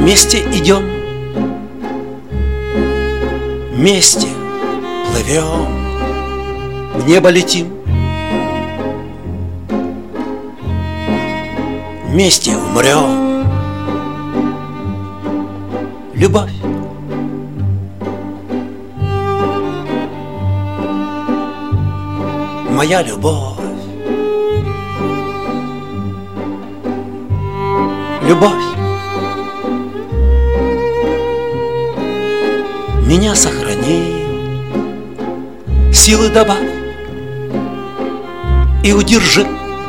Вместе идем, вместе плывем, в небо летим, вместе умрем. Любовь. Моя любовь. Любовь. Меня сохрани, силы добавь и удержи,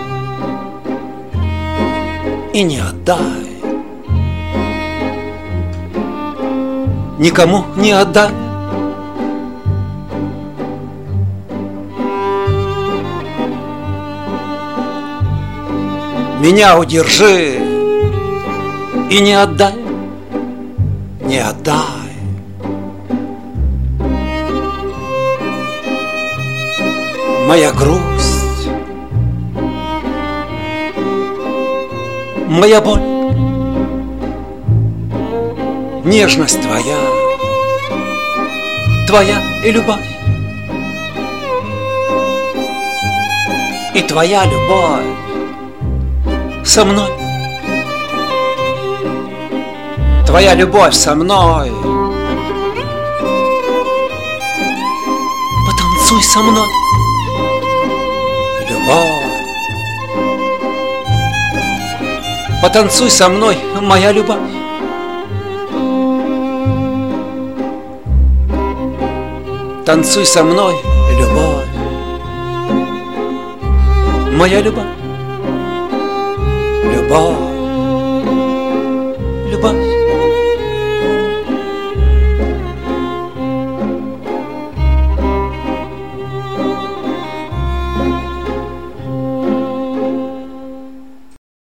и не отдай, никому не отдай. Меня удержи и не отдай, не отдай. Моя грусть, моя боль, нежность твоя, твоя и любовь, и твоя любовь со мной, твоя любовь со мной. Потанцуй со мной, любовь. Потанцуй со мной, моя любовь. Танцуй со мной, любовь. Моя любовь. Любовь.